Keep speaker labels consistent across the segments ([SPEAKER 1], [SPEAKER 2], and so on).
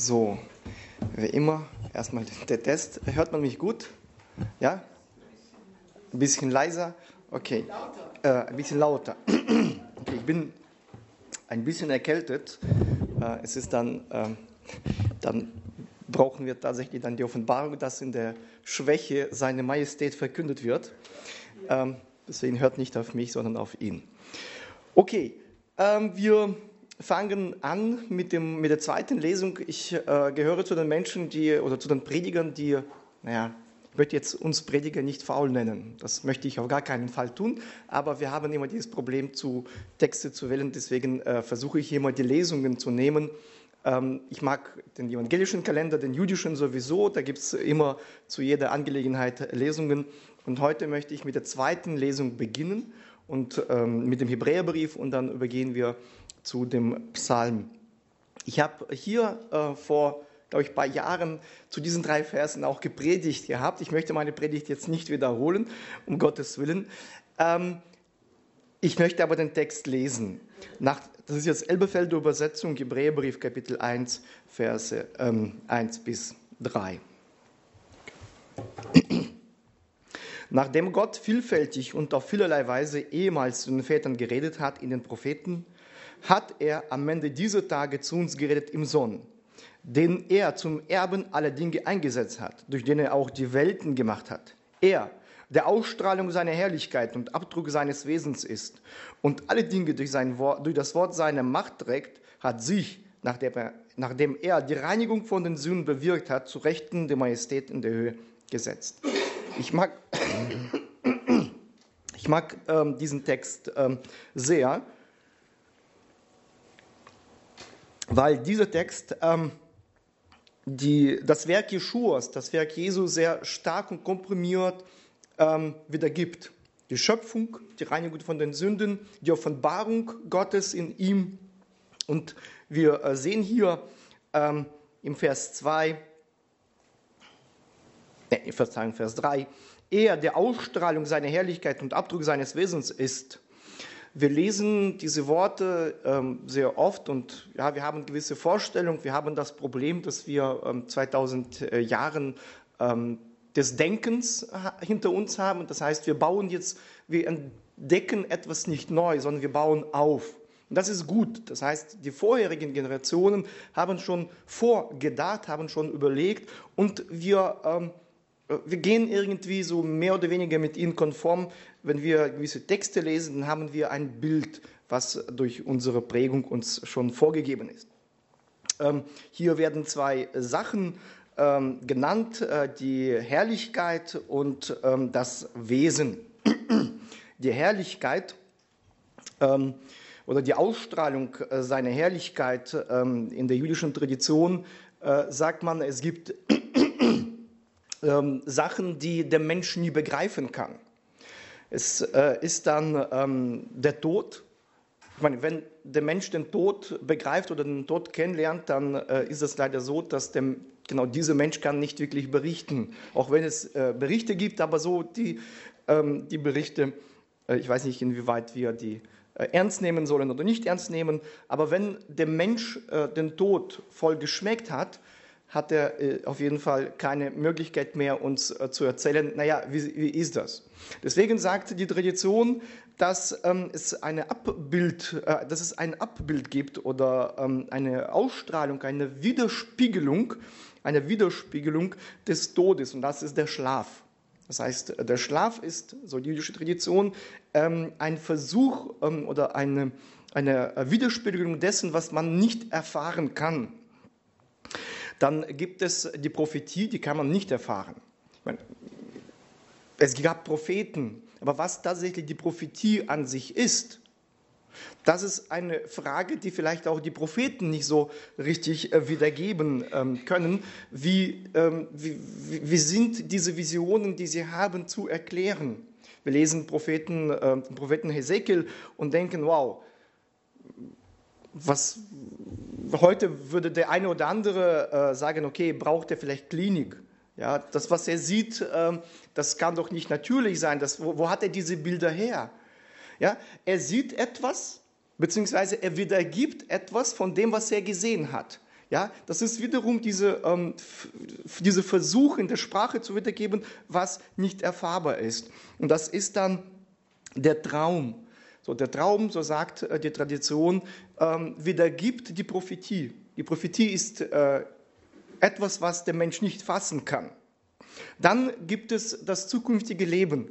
[SPEAKER 1] So, wie immer, erstmal der Test. Hört man mich gut? Ja? Ein bisschen leiser? Okay. Ein bisschen lauter. Okay, ich bin ein bisschen erkältet. Es ist dann brauchen wir tatsächlich dann die Offenbarung, dass in der Schwäche seine Majestät verkündet wird. Deswegen hört nicht auf mich, sondern auf ihn. Okay, wir fangen an mit der zweiten Lesung. Ich gehöre zu den Menschen, oder zu den Predigern, die, ich möchte jetzt uns Prediger nicht faul nennen. Das möchte ich auf gar keinen Fall tun. Aber wir haben immer dieses Problem, Texte zu wählen. Deswegen versuche ich immer, die Lesungen zu nehmen. Ich mag den evangelischen Kalender, den jüdischen sowieso. Da gibt es immer zu jeder Angelegenheit Lesungen. Und heute möchte ich mit der zweiten Lesung beginnen und mit dem Hebräerbrief, und dann übergehen wir zu dem Psalm. Ich habe hier vor, glaube ich, ein paar Jahren zu diesen 3 Versen auch gepredigt gehabt. Ich möchte meine Predigt jetzt nicht wiederholen, um Gottes Willen. Ich möchte aber den Text lesen. Das ist jetzt Elberfelder Übersetzung, Hebräerbrief, Kapitel 1, Verse 1 bis 3. Nachdem Gott vielfältig und auf vielerlei Weise ehemals zu den Vätern geredet hat in den Propheten, hat er am Ende dieser Tage zu uns geredet im Sohn, den er zum Erben aller Dinge eingesetzt hat, durch den er auch die Welten gemacht hat. Er, der Ausstrahlung seiner Herrlichkeit und Abdruck seines Wesens ist und alle Dinge durch das Wort seiner Macht trägt, hat sich, nachdem er die Reinigung von den Sünden bewirkt hat, zu Rechten der Majestät in der Höhe gesetzt. Ich mag diesen Text sehr, weil dieser Text das Werk Jeschuas, das Werk Jesu sehr stark und komprimiert wiedergibt. Die Schöpfung, die Reinigung von den Sünden, die Offenbarung Gottes in ihm. Und wir sehen hier im Vers 3, er, der Ausstrahlung seiner Herrlichkeit und Abdruck seines Wesens ist. Wir lesen diese Worte sehr oft und ja, wir haben eine gewisse Vorstellung, wir haben das Problem, dass wir 2000 Jahren des Denkens hinter uns haben. Das heißt, wir entdecken etwas nicht neu, sondern wir bauen auf. Und das ist gut. Das heißt, die vorherigen Generationen haben schon vorgedacht, haben schon überlegt und wir gehen irgendwie so mehr oder weniger mit ihnen konform. Wenn wir gewisse Texte lesen, dann haben wir ein Bild, was durch unsere Prägung uns schon vorgegeben ist. Hier werden 2 Sachen genannt, die Herrlichkeit und das Wesen. Die Herrlichkeit oder die Ausstrahlung seiner Herrlichkeit in der jüdischen Tradition sagt man, es gibt Sachen, die der Mensch nie begreifen kann. Es ist dann der Tod. Ich meine, wenn der Mensch den Tod begreift oder den Tod kennenlernt, dann ist es leider so, dass genau dieser Mensch kann nicht wirklich berichten. Auch wenn es Berichte gibt, aber so die Berichte, ich weiß nicht, inwieweit wir die ernst nehmen sollen oder nicht ernst nehmen, aber wenn der Mensch den Tod voll geschmeckt hat, hat er auf jeden Fall keine Möglichkeit mehr, uns zu erzählen, wie ist das? Deswegen sagt die Tradition, dass es ein Abbild gibt oder eine Ausstrahlung, eine Widerspiegelung des Todes, und das ist der Schlaf. Das heißt, der Schlaf ist, so die jüdische Tradition, ein Versuch oder eine Widerspiegelung dessen, was man nicht erfahren kann. Dann gibt es die Prophetie, die kann man nicht erfahren. Ich meine, es gab Propheten, aber was tatsächlich die Prophetie an sich ist, das ist eine Frage, die vielleicht auch die Propheten nicht so richtig wiedergeben können. Wie sind diese Visionen, die sie haben, zu erklären? Wir lesen den Propheten Hesekiel und denken, wow, heute würde der eine oder andere sagen, okay, braucht er vielleicht Klinik? Ja, das, was er sieht, das kann doch nicht natürlich sein. Wo hat er diese Bilder her? Ja, er sieht etwas, beziehungsweise er wiedergibt etwas von dem, was er gesehen hat. Ja, das ist wiederum diese Versuche in der Sprache zu wiedergeben, was nicht erfahrbar ist. Und das ist dann der Traum. So, der Traum, so sagt die Tradition, wiedergibt die Prophetie. Die Prophetie ist etwas, was der Mensch nicht fassen kann. Dann gibt es das zukünftige Leben.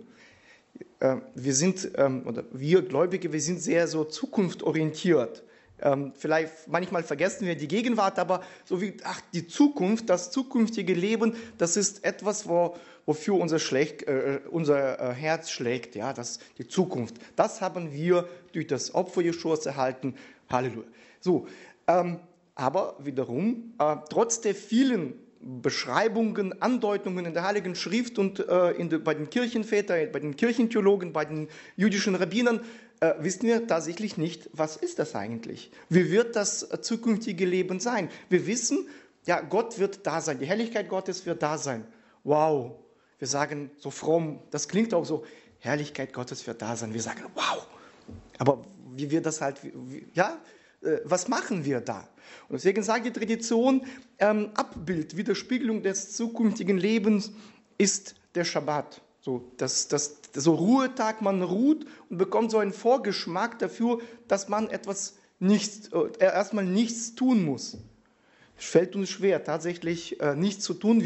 [SPEAKER 1] Wir Gläubige, wir sind sehr so zukunftsorientiert. Vielleicht manchmal vergessen wir die Gegenwart, aber so wie die Zukunft, das zukünftige Leben, das ist etwas, wofür unser Herz schlägt, ja, die Zukunft. Das haben wir durch das Opfer Jeschuas erhalten. Halleluja. So, aber wiederum, trotz der vielen Beschreibungen, Andeutungen in der Heiligen Schrift und bei den Kirchenvätern, bei den Kirchentheologen, bei den jüdischen Rabbinern, wissen wir tatsächlich nicht, was ist das eigentlich? Wie wird das zukünftige Leben sein? Wir wissen, ja, Gott wird da sein, die Herrlichkeit Gottes wird da sein. Wow, wir sagen so fromm, das klingt auch so, Herrlichkeit Gottes wird da sein. Wir sagen, wow, aber wie wird das halt, was machen wir da? Und deswegen sagt die Tradition, Abbild, Widerspiegelung des zukünftigen Lebens ist der Schabbat. So Ruhetag, man ruht und bekommt so einen Vorgeschmack dafür, dass man erstmal nichts tun muss. Es fällt uns schwer, tatsächlich nichts zu tun.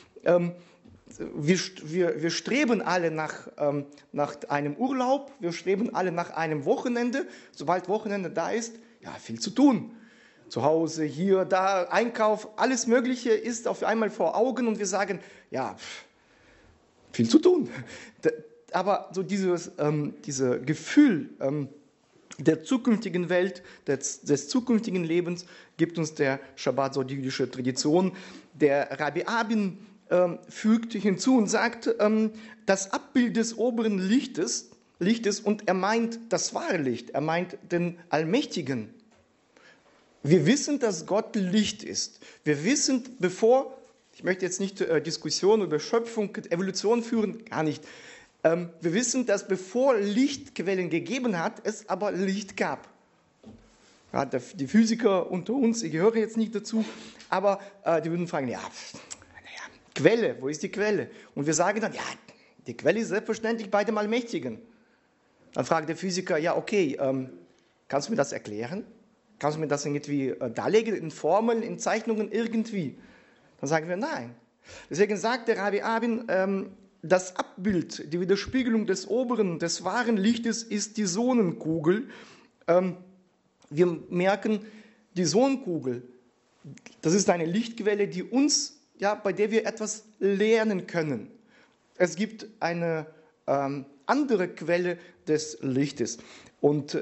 [SPEAKER 1] Wir streben alle nach einem Urlaub, wir streben alle nach einem Wochenende. Sobald Wochenende da ist, ja, viel zu tun. Zu Hause, hier, da, Einkauf, alles Mögliche ist auf einmal vor Augen und wir sagen, ja, viel zu tun. Aber so dieses Gefühl der zukünftigen Welt, des zukünftigen Lebens, gibt uns der Schabbat, so die jüdische Tradition. Der Rabbi Abin fügt hinzu und sagt, das Abbild des oberen Lichtes, und er meint das wahre Licht, er meint den Allmächtigen. Wir wissen, dass Gott Licht ist. Wir wissen, ich möchte jetzt nicht Diskussionen über Schöpfung, Evolution führen, gar nicht. Wir wissen, dass bevor Lichtquellen gegeben hat, es aber Licht gab. Ja, die Physiker unter uns, ich gehöre jetzt nicht dazu, aber die würden fragen, Quelle, wo ist die Quelle? Und wir sagen dann, ja, die Quelle ist selbstverständlich bei dem Allmächtigen. Dann fragt der Physiker, ja, okay, kannst du mir das erklären? Kannst du mir das irgendwie darlegen, in Formeln, in Zeichnungen, irgendwie? Dann sagen wir nein. Deswegen sagt der Rabbi Abin, das Abbild, die Widerspiegelung des wahren Lichtes ist die Sonnenkugel. Wir merken, die Sonnenkugel, das ist eine Lichtquelle, bei der wir etwas lernen können. Es gibt eine andere Quelle des Lichtes. Und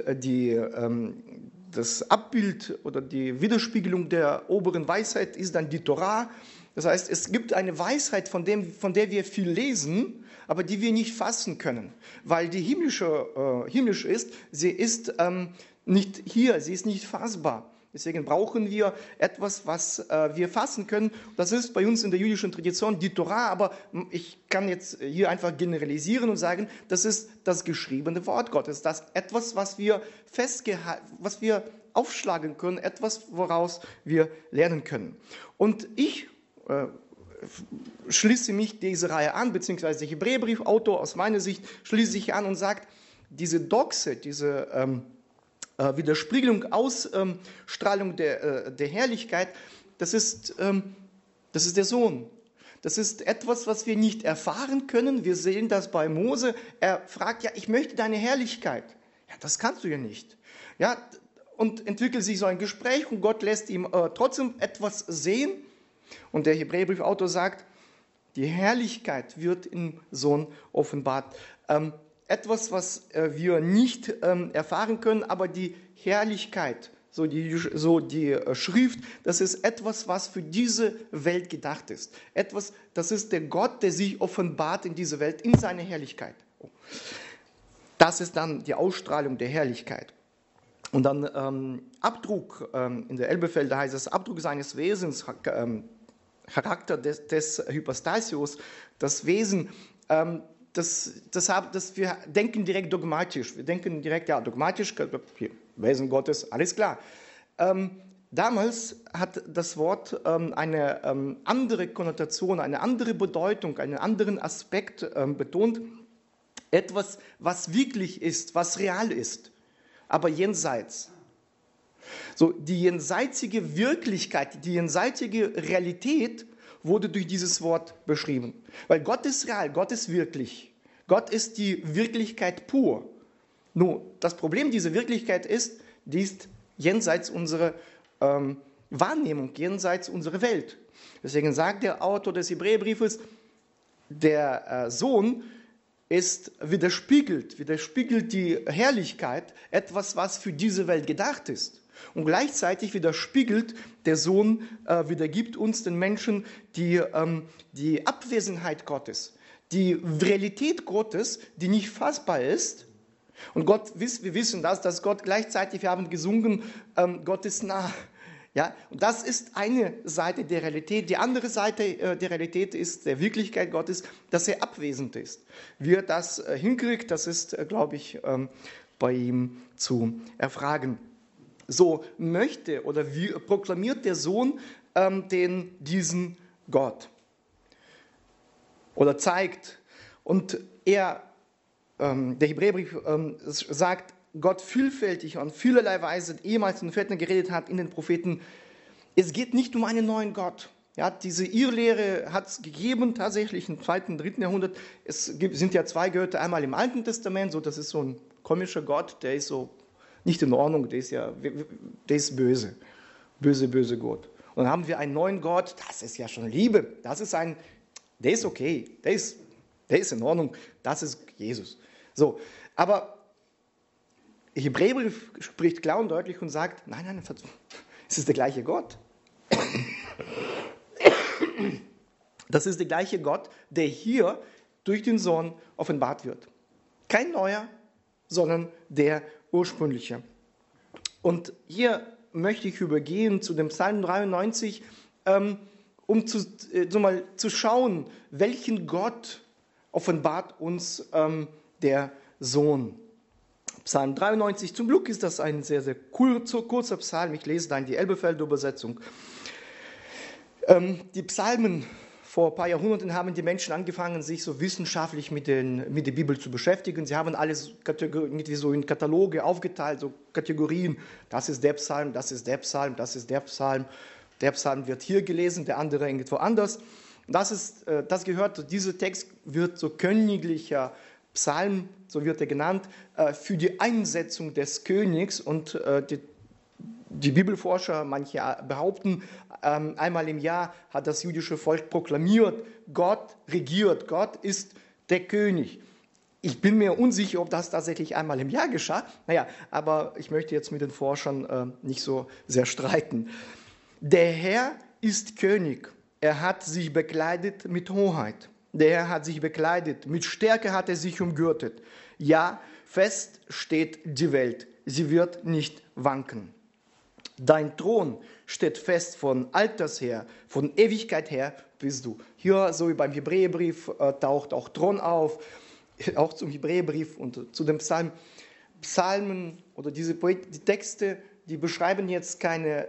[SPEAKER 1] das Abbild oder die Widerspiegelung der oberen Weisheit ist dann die Torah. Das heißt, es gibt eine Weisheit, von der wir viel lesen, aber die wir nicht fassen können. Weil die himmlisch ist, sie ist nicht hier, sie ist nicht fassbar. Deswegen brauchen wir etwas, was wir fassen können. Das ist bei uns in der jüdischen Tradition die Torah, aber ich kann jetzt hier einfach generalisieren und sagen, das ist das geschriebene Wort Gottes. Das ist etwas, was wir aufschlagen können, etwas, woraus wir lernen können. Und ich schließe mich dieser Reihe an, beziehungsweise der Hebräerbriefautor aus meiner Sicht schließt sich an und sagt, diese Doxe, diese Widerspiegelung, Ausstrahlung der Herrlichkeit, das ist der Sohn. Das ist etwas, was wir nicht erfahren können. Wir sehen das bei Mose. Er fragt, ja, ich möchte deine Herrlichkeit. Ja, das kannst du ja nicht. Ja, und entwickelt sich so ein Gespräch und Gott lässt ihm trotzdem etwas sehen. Und der Hebräerbriefautor sagt, die Herrlichkeit wird im Sohn offenbart. Etwas, was wir nicht erfahren können, aber die Herrlichkeit, so die Schrift, das ist etwas, was für diese Welt gedacht ist. Das ist der Gott, der sich offenbart in diese Welt, in seine Herrlichkeit. Das ist dann die Ausstrahlung der Herrlichkeit. Und dann Abdruck, in der Elberfelder heißt es Abdruck seines Wesens, Charakter des Hypostasios, das Wesen, wir denken direkt dogmatisch. Wir denken direkt, ja, dogmatisch, Wesen Gottes, alles klar. Damals hat das Wort eine andere Konnotation, eine andere Bedeutung, einen anderen Aspekt betont. Etwas, was wirklich ist, was real ist, aber jenseits. So, die jenseitige Wirklichkeit, die jenseitige Realität wurde durch dieses Wort beschrieben. Weil Gott ist real, Gott ist wirklich. Gott ist die Wirklichkeit pur. Nur, das Problem dieser Wirklichkeit ist, die ist jenseits unserer Wahrnehmung, jenseits unserer Welt. Deswegen sagt der Autor des Hebräerbriefes, der Sohn widerspiegelt die Herrlichkeit, etwas, was für diese Welt gedacht ist. Und gleichzeitig widerspiegelt der Sohn, wiedergibt uns den Menschen die Abwesenheit Gottes, die Realität Gottes, die nicht fassbar ist. Und wir wissen dass Gott gleichzeitig, wir haben gesungen, Gott ist nah. Ja? Und das ist eine Seite der Realität. Die andere Seite der Realität ist der Wirklichkeit Gottes, dass er abwesend ist. Wie er das hinkriegt, das ist, glaube ich, bei ihm zu erfragen. So möchte oder proklamiert der Sohn diesen Gott oder zeigt. Und der Hebräerbrief sagt, Gott vielfältig und vielerlei Weise ehemals in den Vätern geredet hat, in den Propheten. Es geht nicht um einen neuen Gott. Ja, diese Irrlehre hat es gegeben, tatsächlich im 2., 3. Jahrhundert. Es sind ja zwei Götter, einmal im Alten Testament, so, das ist so ein komischer Gott, der ist so nicht in Ordnung, der ist böse. Böse Gott. Und dann haben wir einen neuen Gott, das ist ja schon Liebe, der ist okay, der ist in Ordnung, das ist Jesus. So, aber der Hebräerbrief spricht klar und deutlich und sagt, nein, es ist der gleiche Gott. Das ist der gleiche Gott, der hier durch den Sohn offenbart wird. Kein neuer, sondern der ursprüngliche. Und hier möchte ich übergehen zu dem Psalm 93, um zu schauen, welchen Gott offenbart uns der Sohn. Psalm 93, zum Glück ist das ein sehr, sehr kurzer Psalm. Ich lese da in die Elberfelder Übersetzung. Die Psalmen vor ein paar Jahrhunderten haben die Menschen angefangen, sich so wissenschaftlich mit der Bibel zu beschäftigen. Sie haben alles irgendwie so in Kataloge aufgeteilt, so Kategorien. Das ist der Psalm, das ist der Psalm, das ist der Psalm. Der Psalm wird hier gelesen, der andere irgendwo anders. Dieser Text wird so königlicher Psalm, so wird er genannt, für die Einsetzung des Königs. Und die Bibelforscher, manche behaupten, einmal im Jahr hat das jüdische Volk proklamiert, Gott regiert, Gott ist der König. Ich bin mir unsicher, ob das tatsächlich einmal im Jahr geschah. Aber ich möchte jetzt mit den Forschern nicht so sehr streiten. Der Herr ist König. Er hat sich bekleidet mit Hoheit. Der Herr hat sich bekleidet. Mit Stärke hat er sich umgürtet. Ja, fest steht die Welt. Sie wird nicht wanken. Dein Thron steht fest von Alters her, von Ewigkeit her bist du. Hier, so wie beim Hebräerbrief, taucht auch Thron auf, auch zum Hebräerbrief und zu den Psalmen oder die Texte, die beschreiben jetzt keine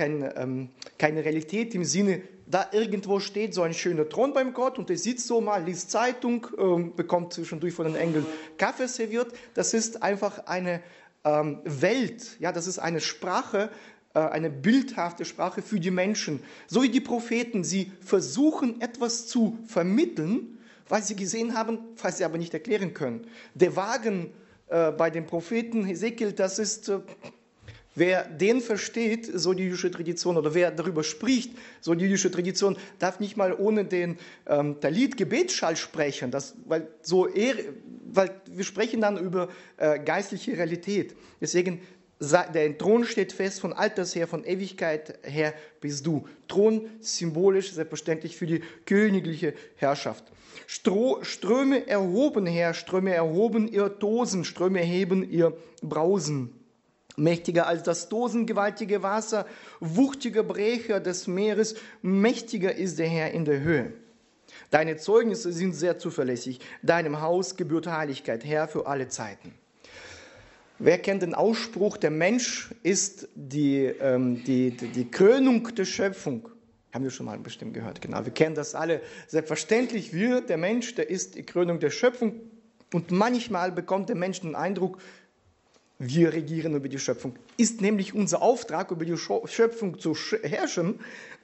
[SPEAKER 1] Realität im Sinne, da irgendwo steht so ein schöner Thron beim Gott und er sitzt so mal, liest Zeitung, bekommt zwischendurch von den Engeln Kaffee serviert. Das ist einfach eine Welt, ja, das ist eine Sprache, eine bildhafte Sprache für die Menschen. So wie die Propheten, sie versuchen etwas zu vermitteln, was sie gesehen haben, was sie aber nicht erklären können. Der Wagen bei dem Propheten Hesekiel, das ist, wer den versteht, so die jüdische Tradition, oder wer darüber spricht, so die jüdische Tradition, darf nicht mal ohne den Talit Gebetsschall sprechen, weil wir sprechen dann über geistliche Realität. Deswegen, der Thron steht fest, von Alters her, von Ewigkeit her bist du. Thron symbolisch, selbstverständlich für die königliche Herrschaft. Ströme erhoben her, Ströme erhoben ihr Tosen, Ströme erheben ihr Brausen. Mächtiger als das Tosen, gewaltige Wasser, wuchtiger Brecher des Meeres, mächtiger ist der Herr in der Höhe. Deine Zeugnisse sind sehr zuverlässig, deinem Haus gebührt Heiligkeit, Herr, für alle Zeiten. Wer kennt den Ausspruch, der Mensch ist die Krönung der Schöpfung? Haben wir schon mal bestimmt gehört, genau. Wir kennen das alle. Selbstverständlich, der Mensch, der ist die Krönung der Schöpfung. Und manchmal bekommt der Mensch den Eindruck, wir regieren über die Schöpfung. Ist nämlich unser Auftrag, über die Schöpfung zu herrschen.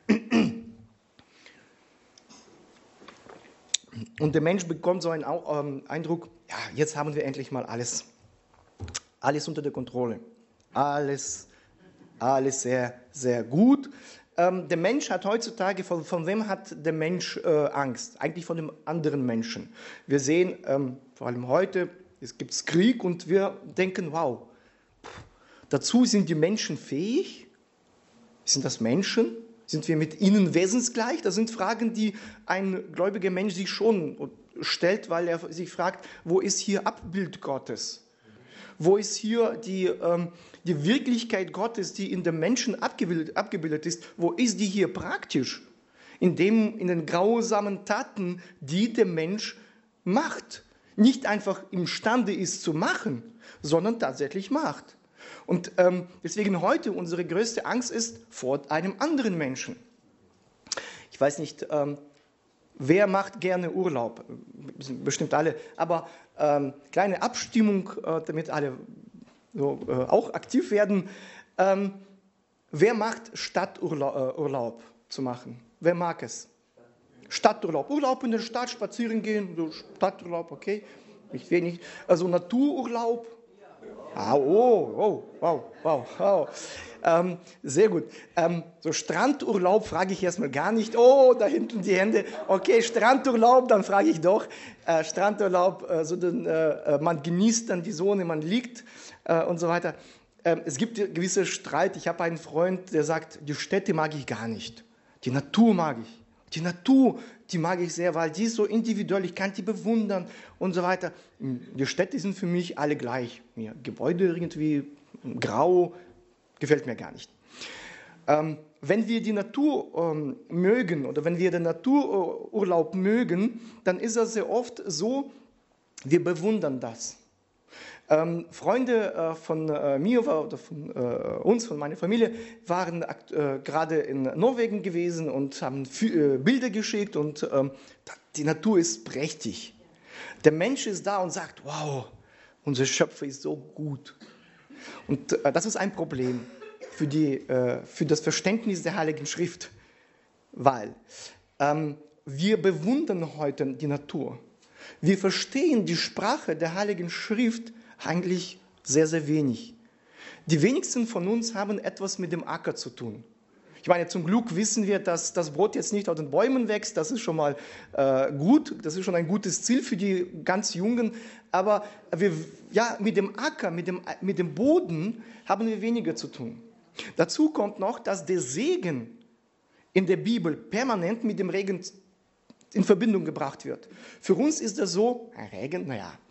[SPEAKER 1] Und der Mensch bekommt so einen Eindruck, ja, jetzt haben wir endlich mal alles unter der Kontrolle. Alles sehr, sehr gut. Der Mensch hat heutzutage, von wem hat der Mensch Angst? Eigentlich von dem anderen Menschen. Wir sehen, vor allem heute, es gibt Krieg und wir denken, wow, dazu sind die Menschen fähig? Sind das Menschen? Sind wir mit ihnen wesensgleich? Das sind Fragen, die ein gläubiger Mensch sich schon stellt, weil er sich fragt, wo ist hier Abbild Gottes? Wo ist hier die Wirklichkeit Gottes, die in dem Menschen abgebildet ist? Wo ist die hier praktisch? In den grausamen Taten, die der Mensch macht. Nicht einfach imstande ist zu machen, sondern tatsächlich macht. Und deswegen heute unsere größte Angst ist vor einem anderen Menschen. Ich weiß nicht, wer macht gerne Urlaub? Bestimmt alle. Aber kleine Abstimmung, damit alle so, auch aktiv werden. Wer macht Stadturlaub zu machen? Wer mag es? Stadturlaub. Urlaub in der Stadt, spazieren gehen, so Stadturlaub, okay. Nicht wenig. Also Natururlaub. Wow. Sehr gut. So Strandurlaub frage ich erstmal gar nicht. Oh, da hinten die Hände. Okay, Strandurlaub, dann frage ich doch. Strandurlaub, man genießt dann die Sonne, man liegt und so weiter. Es gibt gewisse Streit. Ich habe einen Freund, der sagt, die Städte mag ich gar nicht. Die Natur mag ich. Die Natur, die mag ich sehr, weil die ist so individuell, ich kann die bewundern und so weiter. Die Städte sind für mich alle gleich. Gebäude irgendwie grau, gefällt mir gar nicht. Wenn wir die Natur mögen oder wenn wir den Natururlaub mögen, dann ist das sehr oft so, wir bewundern das. Freunde von mir oder von uns, von meiner Familie, waren gerade in Norwegen gewesen und haben Bilder geschickt und die Natur ist prächtig. Der Mensch ist da und sagt, wow, unser Schöpfer ist so gut. Und das ist ein Problem für das Verständnis der Heiligen Schrift, weil wir bewundern heute die Natur. Wir verstehen die Sprache der Heiligen Schrift eigentlich sehr, sehr wenig. Die wenigsten von uns haben etwas mit dem Acker zu tun. Ich meine, zum Glück wissen wir, dass das Brot jetzt nicht auf den Bäumen wächst. Das ist schon mal gut. Das ist schon ein gutes Ziel für die ganz Jungen. Aber mit dem Acker, mit dem Boden haben wir weniger zu tun. Dazu kommt noch, dass der Segen in der Bibel permanent mit dem Regen in Verbindung gebracht wird. Für uns ist das so, Regen,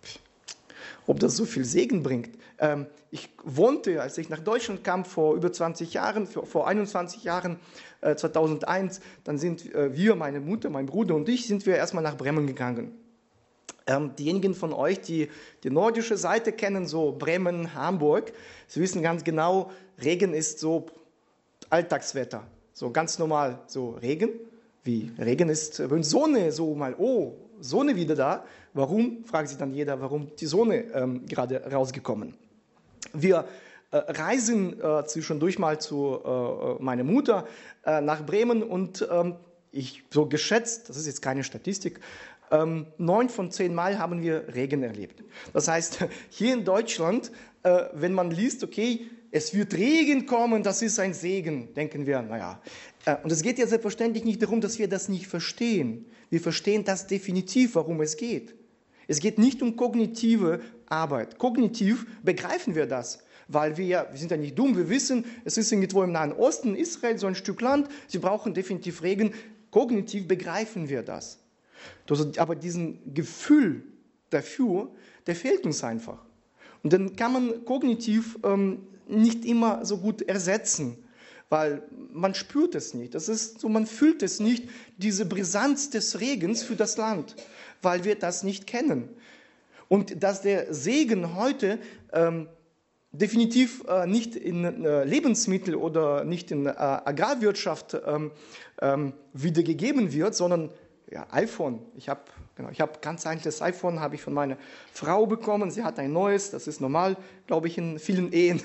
[SPEAKER 1] ob das so viel Segen bringt. Ich wohnte, als ich nach Deutschland kam, vor über 20 Jahren, vor 21 Jahren, 2001, dann sind wir, meine Mutter, mein Bruder und ich, sind wir erstmal nach Bremen gegangen. Diejenigen von euch, die die nordische Seite kennen, so Bremen, Hamburg, sie wissen ganz genau, Regen ist so Alltagswetter, so ganz normal, so Regen. Wie Regen ist, wenn Sonne so mal, oh, Sonne wieder da. Warum? Fragt sich dann jeder, warum die Sonne gerade rausgekommen. Wir reisen zwischendurch mal zu meiner Mutter nach Bremen und ich so geschätzt, das ist jetzt keine Statistik, 9 von 10 Mal haben wir Regen erlebt. Das heißt, hier in Deutschland, wenn man liest, okay, es wird Regen kommen, das ist ein Segen, denken wir, naja. Und es geht ja selbstverständlich nicht darum, dass wir das nicht verstehen. Wir verstehen das definitiv, worum es geht. Es geht nicht um kognitive Arbeit. Kognitiv begreifen wir das, weil wir sind ja nicht dumm, wir wissen, es ist irgendwo im Nahen Osten, Israel, so ein Stück Land, sie brauchen definitiv Regen. Kognitiv begreifen wir das. Aber diesen Gefühl dafür, der fehlt uns einfach. Und dann kann man kognitiv nicht immer so gut ersetzen, weil man spürt es nicht. Das ist so, man fühlt es nicht, diese Brisanz des Regens für das Land, weil wir das nicht kennen. Und dass der Segen heute definitiv nicht in Lebensmittel oder nicht in Agrarwirtschaft wiedergegeben wird, sondern ja, iPhone. Ich habe ganz altes iPhone, habe ich von meiner Frau bekommen. Sie hat ein neues, das ist normal, glaube ich, in vielen Ehen.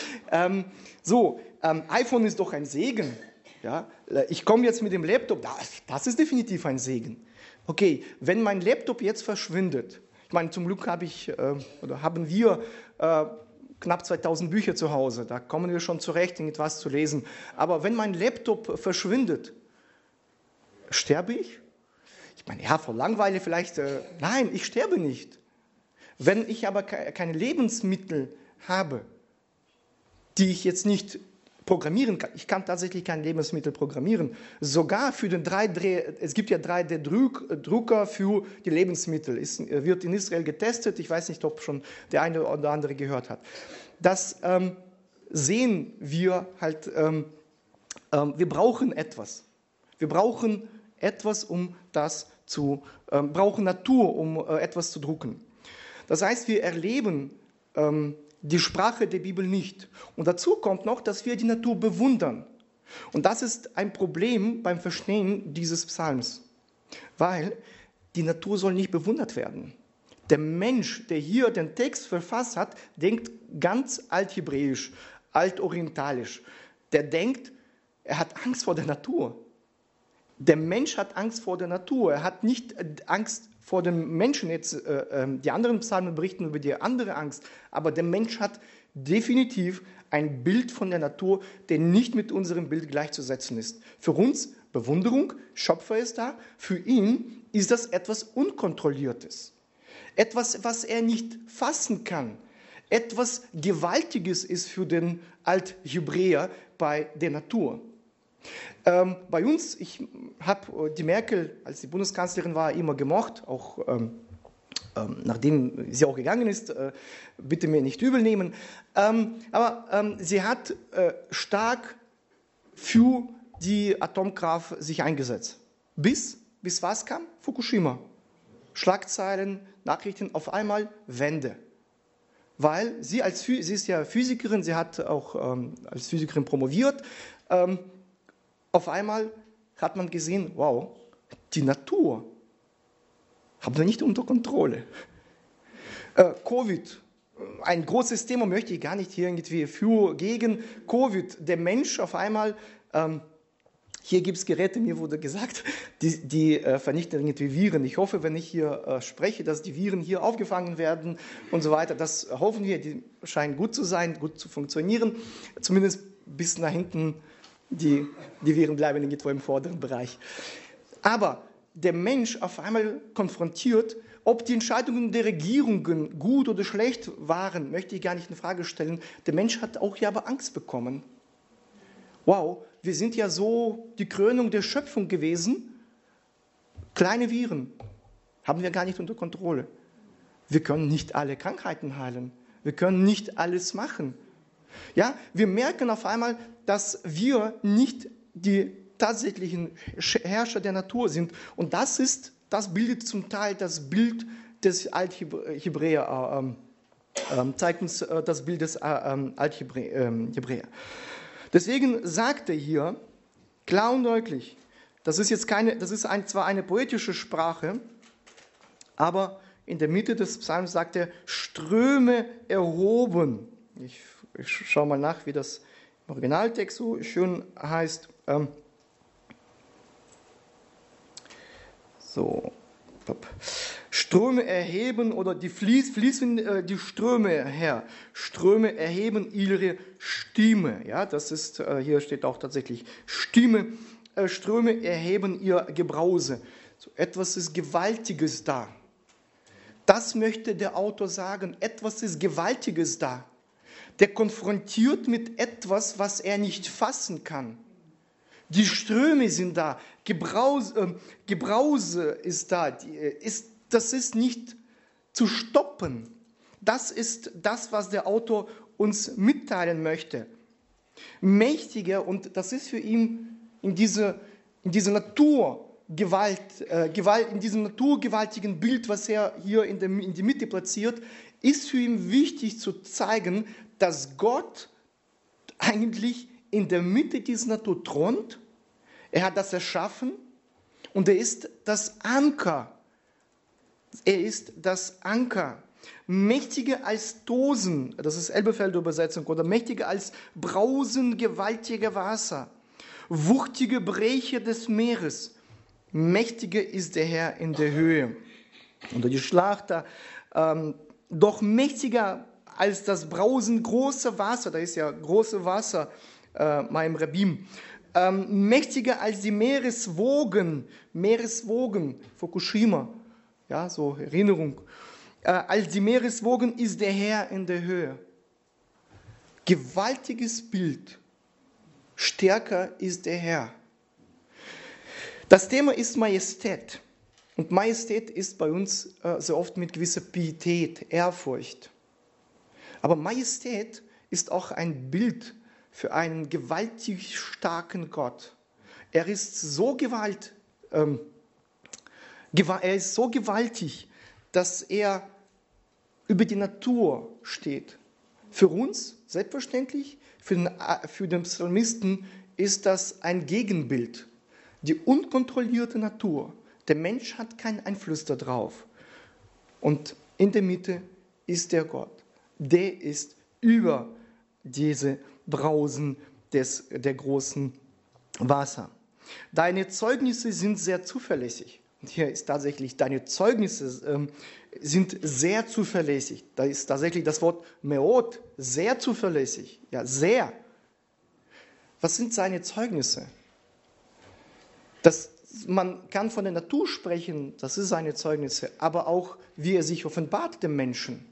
[SPEAKER 1] iPhone ist doch ein Segen. Ja? Ich komme jetzt mit dem Laptop, das ist definitiv ein Segen. Okay, wenn mein Laptop jetzt verschwindet, ich meine, zum Glück haben wir knapp 2000 Bücher zu Hause, da kommen wir schon zurecht, etwas zu lesen. Aber wenn mein Laptop verschwindet, sterbe ich? Ich meine, ja, vor Langeweile vielleicht, nein, ich sterbe nicht. Wenn ich aber keine Lebensmittel habe, die ich jetzt nicht programmieren kann, ich kann tatsächlich kein Lebensmittel programmieren, sogar für den 3D, es gibt ja 3D-Drucker für die Lebensmittel, wird in Israel getestet, ich weiß nicht, ob schon der eine oder andere gehört hat. Das sehen wir halt, wir brauchen etwas. Wir brauchen etwas, brauchen Natur, um etwas zu drucken. Das heißt, wir erleben die Sprache der Bibel nicht. Und dazu kommt noch, dass wir die Natur bewundern. Und das ist ein Problem beim Verstehen dieses Psalms, weil die Natur soll nicht bewundert werden. Der Mensch, der hier den Text verfasst hat, denkt ganz althebräisch, altorientalisch. Der denkt, er hat Angst vor der Natur. Der Mensch hat Angst vor der Natur. Er hat nicht Angst vor dem Menschen. Jetzt, die anderen Psalmen berichten über die andere Angst. Aber der Mensch hat definitiv ein Bild von der Natur, der nicht mit unserem Bild gleichzusetzen ist. Für uns Bewunderung, Schöpfer ist da. Für ihn ist das etwas Unkontrolliertes. Etwas, was er nicht fassen kann. Etwas Gewaltiges ist für den Althebräer bei der Natur. Bei uns, ich habe die Merkel, als sie Bundeskanzlerin war, immer gemocht, auch nachdem sie auch gegangen ist, bitte mir nicht übel nehmen. Aber sie hat stark für die Atomkraft sich eingesetzt. Bis was kam? Fukushima. Schlagzeilen, Nachrichten, auf einmal Wende. Weil sie ist ja Physikerin, sie hat auch als Physikerin promoviert. Auf einmal hat man gesehen, wow, die Natur haben wir nicht unter Kontrolle. Covid, ein großes Thema, möchte ich gar nicht hier irgendwie gegen Covid. Der Mensch auf einmal, hier gibt es Geräte, mir wurde gesagt, die vernichten irgendwie Viren. Ich hoffe, wenn ich hier spreche, dass die Viren hier aufgefangen werden und so weiter. Das hoffen wir, die scheinen gut zu sein, gut zu funktionieren, zumindest bis nach hinten. Die Viren bleiben irgendwo im vorderen Bereich. Aber der Mensch auf einmal konfrontiert, ob die Entscheidungen der Regierungen gut oder schlecht waren, möchte ich gar nicht in Frage stellen. Der Mensch hat auch ja aber Angst bekommen. Wow, wir sind ja so die Krönung der Schöpfung gewesen. Kleine Viren haben wir gar nicht unter Kontrolle. Wir können nicht alle Krankheiten heilen. Wir können nicht alles machen. Ja, wir merken auf einmal, dass wir nicht die tatsächlichen Herrscher der Natur sind. Und das bildet zum Teil das Bild des Althebräer, zeigt uns das Bild des Althebräer. Deswegen sagt er hier klar und deutlich, das ist zwar eine poetische Sprache, aber in der Mitte des Psalms sagt er, Ströme erhoben. Ich schaue mal nach, wie das im Originaltext so schön heißt. Ströme erheben oder fließen die Ströme her. Ströme erheben ihre Stimme. Ja, das ist, hier steht auch tatsächlich Stimme. Ströme erheben ihr Gebrause. So, etwas ist Gewaltiges da. Das möchte der Autor sagen. Etwas ist Gewaltiges da. Der konfrontiert mit etwas, was er nicht fassen kann. Die Ströme sind da, Gebrause ist da, das ist nicht zu stoppen. Das ist das, was der Autor uns mitteilen möchte. Mächtiger, und das ist für ihn in diesem naturgewaltigen Bild, was er hier in die Mitte platziert, ist für ihn wichtig zu zeigen, dass Gott eigentlich in der Mitte dieser Natur thront. Er hat das erschaffen und er ist das Anker. Er ist das Anker. Mächtiger als Tosen, das ist Elberfelder Übersetzung, oder mächtiger als Brausen gewaltiger Wasser, wuchtige Brecher des Meeres. Mächtiger ist der Herr in der Höhe. Oder die Schlachter, doch mächtiger als das Brausen großer Wasser, da ist ja große Wasser, Maim Rabim, mächtiger als die Meereswogen, Fukushima, ja, so Erinnerung, als die Meereswogen ist der Herr in der Höhe. Gewaltiges Bild, stärker ist der Herr. Das Thema ist Majestät. Und Majestät ist bei uns sehr oft mit gewisser Pietät, Ehrfurcht. Aber Majestät ist auch ein Bild für einen gewaltig starken Gott. Er ist so gewaltig, dass er über die Natur steht. Für uns, selbstverständlich, für den Psalmisten ist das ein Gegenbild. Die unkontrollierte Natur. Der Mensch hat keinen Einfluss darauf. Und in der Mitte ist der Gott. Der ist über diese Brausen der großen Wasser. Deine Zeugnisse sind sehr zuverlässig. Und hier ist tatsächlich, deine Zeugnisse sind sehr zuverlässig. Da ist tatsächlich das Wort Meot, sehr zuverlässig. Ja, sehr. Was sind seine Zeugnisse? Man kann von der Natur sprechen, das ist seine Zeugnisse, aber auch, wie er sich offenbart dem Menschen.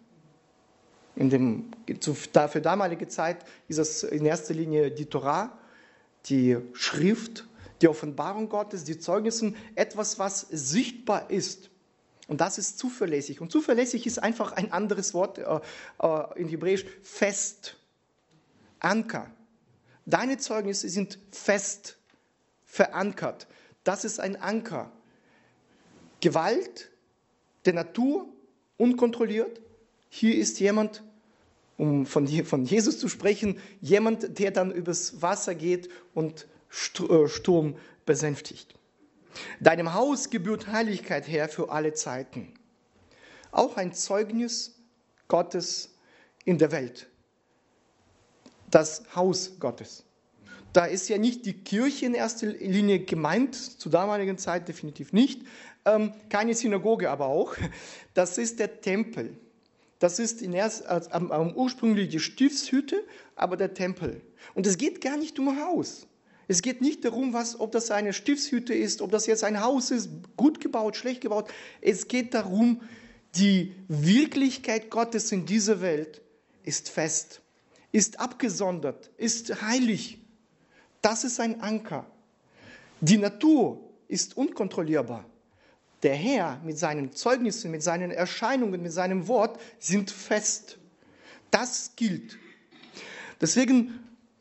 [SPEAKER 1] Für damalige Zeit ist das in erster Linie die Torah, die Schrift, die Offenbarung Gottes, die Zeugnisse, etwas, was sichtbar ist. Und das ist zuverlässig. Und zuverlässig ist einfach ein anderes Wort in Hebräisch, fest, Anker. Deine Zeugnisse sind fest verankert. Das ist ein Anker. Gewalt der Natur, unkontrolliert. Hier ist jemand, um von Jesus zu sprechen, jemand, der dann übers Wasser geht und Sturm besänftigt. Deinem Haus gebührt Heiligkeit her für alle Zeiten. Auch ein Zeugnis Gottes in der Welt. Das Haus Gottes. Da ist ja nicht die Kirche in erster Linie gemeint, zur damaligen Zeit definitiv nicht. Keine Synagoge aber auch. Das ist der Tempel. Das ist ursprünglich die Stiftshütte, aber der Tempel. Und es geht gar nicht um Haus. Es geht nicht darum, ob das eine Stiftshütte ist, ob das jetzt ein Haus ist, gut gebaut, schlecht gebaut. Es geht darum, die Wirklichkeit Gottes in dieser Welt ist fest, ist abgesondert, ist heilig. Das ist ein Anker. Die Natur ist unkontrollierbar. Der Herr mit seinen Zeugnissen, mit seinen Erscheinungen, mit seinem Wort sind fest. Das gilt. Deswegen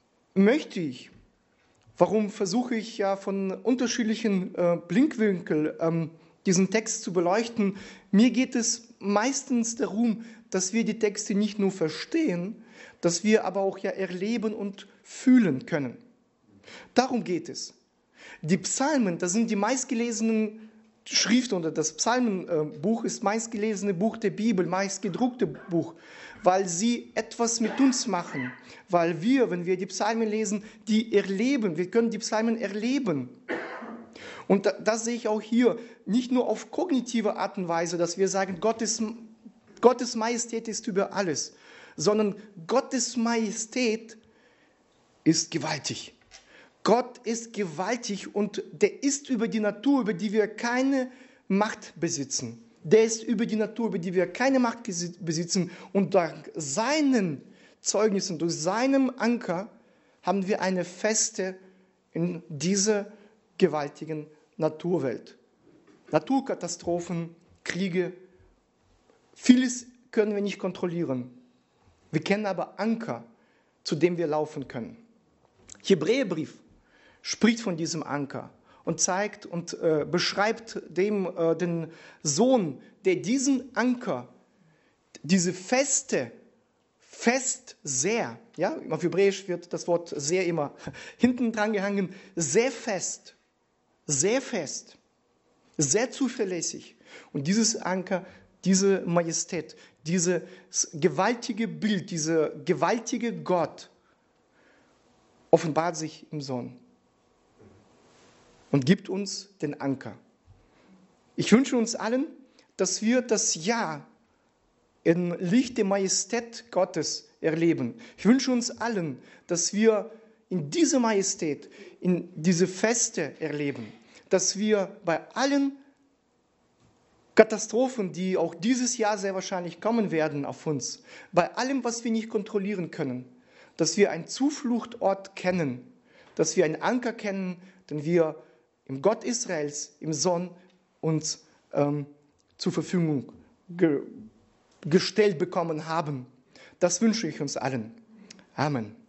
[SPEAKER 1] versuche ich ja von unterschiedlichen Blickwinkeln diesen Text zu beleuchten. Mir geht es meistens darum, dass wir die Texte nicht nur verstehen, dass wir aber auch ja erleben und fühlen können. Darum geht es. Die Psalmen, das sind die meistgelesenen Schriften, oder das Psalmenbuch ist meistgelesene Buch der Bibel, meistgedruckte Buch, weil sie etwas mit uns machen. Weil wir, wenn wir die Psalmen lesen, die erleben. Wir können die Psalmen erleben. Und das sehe ich auch hier, nicht nur auf kognitive Art und Weise, dass wir sagen, Gottes Majestät ist über alles, sondern Gottes Majestät ist gewaltig. Gott ist gewaltig und der ist über die Natur, über die wir keine Macht besitzen. Der ist über die Natur, über die wir keine Macht besitzen. Und dank seinen Zeugnissen, durch seinem Anker, haben wir eine Feste in dieser gewaltigen Naturwelt. Naturkatastrophen, Kriege, vieles können wir nicht kontrollieren. Wir kennen aber Anker, zu dem wir laufen können. Hebräerbrief spricht von diesem Anker und zeigt und beschreibt den Sohn, der diesen Anker, diese Feste fest sehr, ja, auf Hebräisch wird das Wort sehr immer hinten dran gehangen, sehr fest, sehr zuverlässig. Und dieses Anker, diese Majestät, dieses gewaltige Bild, dieser gewaltige Gott offenbart sich im Sohn und gibt uns den Anker. Ich wünsche uns allen, dass wir das Jahr im Licht der Majestät Gottes erleben. Ich wünsche uns allen, dass wir in dieser Majestät, in diese Feste erleben, dass wir bei allen Katastrophen, die auch dieses Jahr sehr wahrscheinlich kommen werden auf uns, bei allem, was wir nicht kontrollieren können, dass wir einen Zufluchtort kennen, dass wir einen Anker kennen, den wir im Gott Israels, im Sohn, uns zur Verfügung gestellt bekommen haben. Das wünsche ich uns allen. Amen.